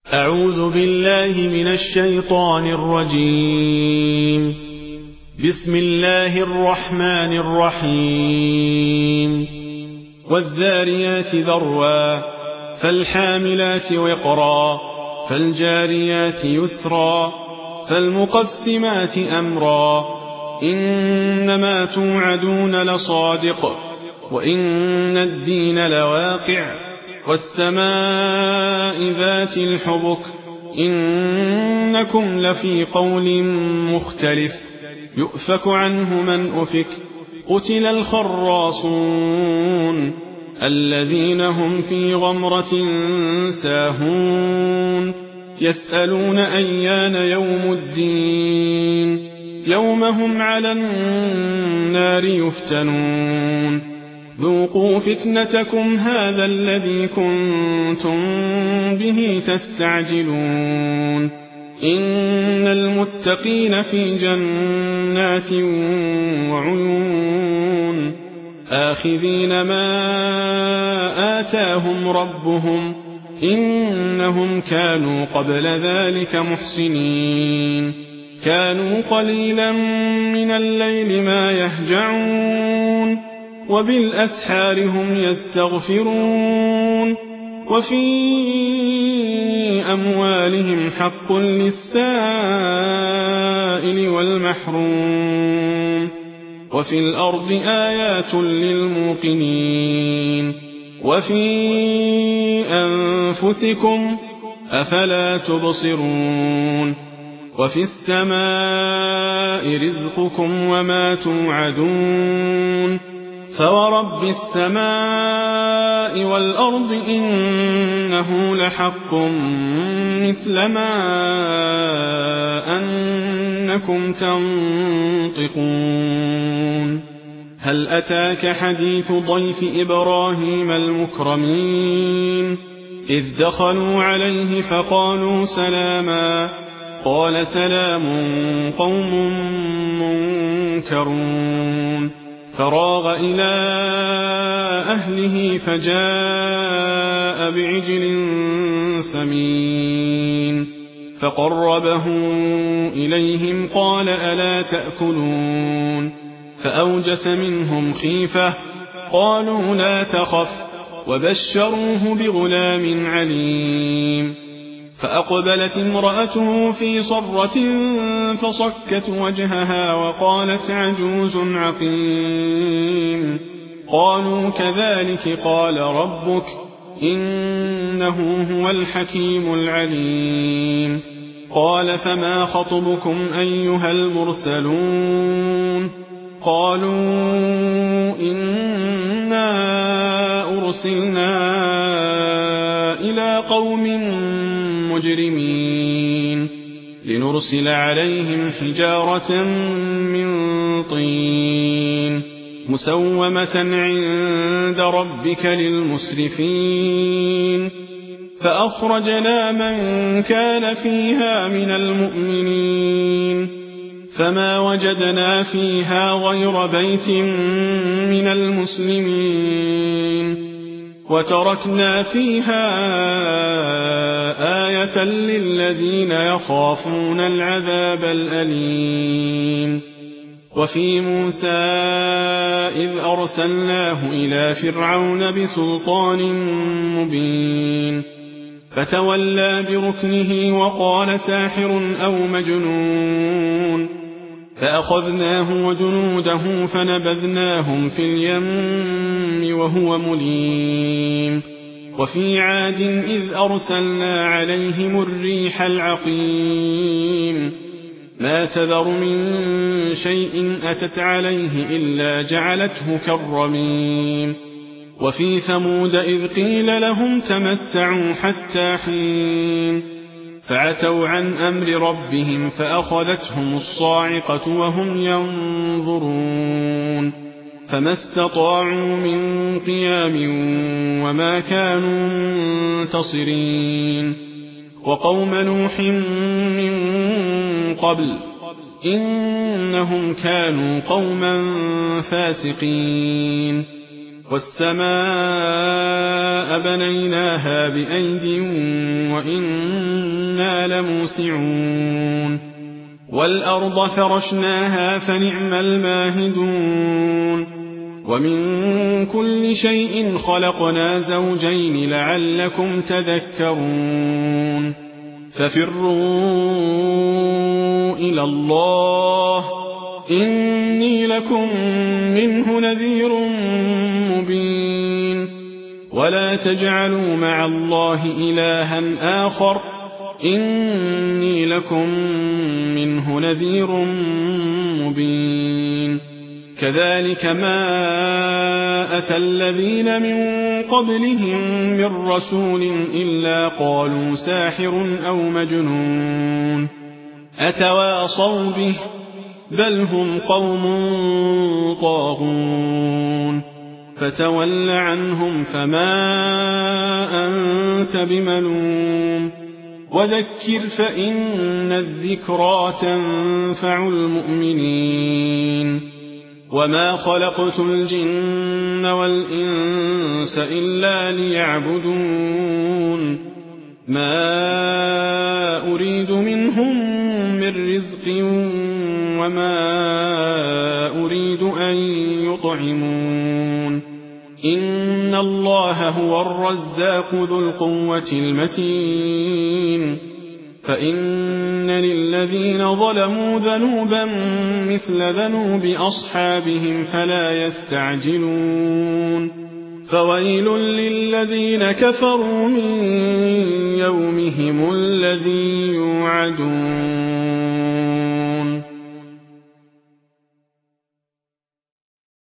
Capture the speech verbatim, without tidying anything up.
أعوذ بالله من الشيطان الرجيم. بسم الله الرحمن الرحيم. والذاريات ذروا فالحاملات وقرا فالجاريات يسرا فالمقسمات أمرا إنما توعدون لصادق وإن الدين لواقع والسماء ذات الحبك إنكم لفي قول مختلف يؤفك عنه من أفك قتل الخراصون الذين هم في غمرة ساهون يسألون أيان يوم الدين يوم هم على النار يفتنون ذوقوا فتنتكم هذا الذي كنتم به تستعجلون إن المتقين في جنات وعيون آخذين ما آتاهم ربهم إنهم كانوا قبل ذلك محسنين كانوا قليلا من الليل ما يهجعون وبالأسحار هم يستغفرون وفي أموالهم حق للسائل والمحروم وفي الأرض آيات للموقنين وفي أنفسكم أفلا تبصرون وفي السماء رزقكم وما توعدون فورب السماء والأرض إنه لحق مثل ما أنكم تنطقون هل أتاك حديث ضيف إبراهيم المكرمين إذ دخلوا عليه فقالوا سلاما قال سلام قوم منكرون فراغ إلى أهله فجاء بعجل سمين فقربه إليهم قال ألا تأكلون فأوجس منهم خيفة قالوا لا تخف وبشروه بغلام عليم فأقبلت امرأته في صرة فصكت وجهها وقالت عجوز عقيم قالوا كذلك قال ربك إنه هو الحكيم العليم قال فما خطبكم أيها المرسلون قالوا إنا أرسلنا إلى قوم مجرمين لنرسل عليهم حجارة من طين مسومة عند ربك للمسرفين فأخرجنا من كان فيها من المؤمنين فما وجدنا فيها غير بيت من المسلمين وتركنا فيها آية للذين يخافون العذاب الأليم وفي موسى إذ أرسلناه إلى فرعون بسلطان مبين فتولى بركنه وقال ساحر أو مجنون فأخذناه وجنوده فنبذناهم في اليم وهو مليم وفي عاد إذ أرسلنا عليهم الريح العقيم ما تذر من شيء أتت عليه إلا جعلته كالرميم وفي ثمود إذ قيل لهم تمتعوا حتى حين فعتوا عن أمر ربهم فأخذتهم الصاعقة وهم ينظرون فما استطاعوا من قيام وما كانوا منتصرين وقوم نوح من قبل إنهم كانوا قوما فاسقين والسماء بنيناها بأيد وإنا إنا لموسعون والأرض فرشناها فنعم الماهدون ومن كل شيء خلقنا زوجين لعلكم تذكرون ففروا إلى الله إني لكم منه نذير مبين ولا تجعلوا مع الله إلها آخر إني لكم منه نذير مبين كذلك ما أتى الذين من قبلهم من رسول إلا قالوا ساحر أو مجنون أتواصوا به بل هم قوم طاغون فتول عنهم فما أنت بملوم وذكر فإن الذكرى تنفع المؤمنين وما خلقت الجن والإنس إلا ليعبدون ما أريد منهم من رزق وما أريد أن يطعمون إن الله هو الرزاق ذو القوة المتين فإن للذين ظلموا ذنوبا مثل ذنوب أصحابهم فلا يستعجلون فويل للذين كفروا من يومهم الذي يوعدون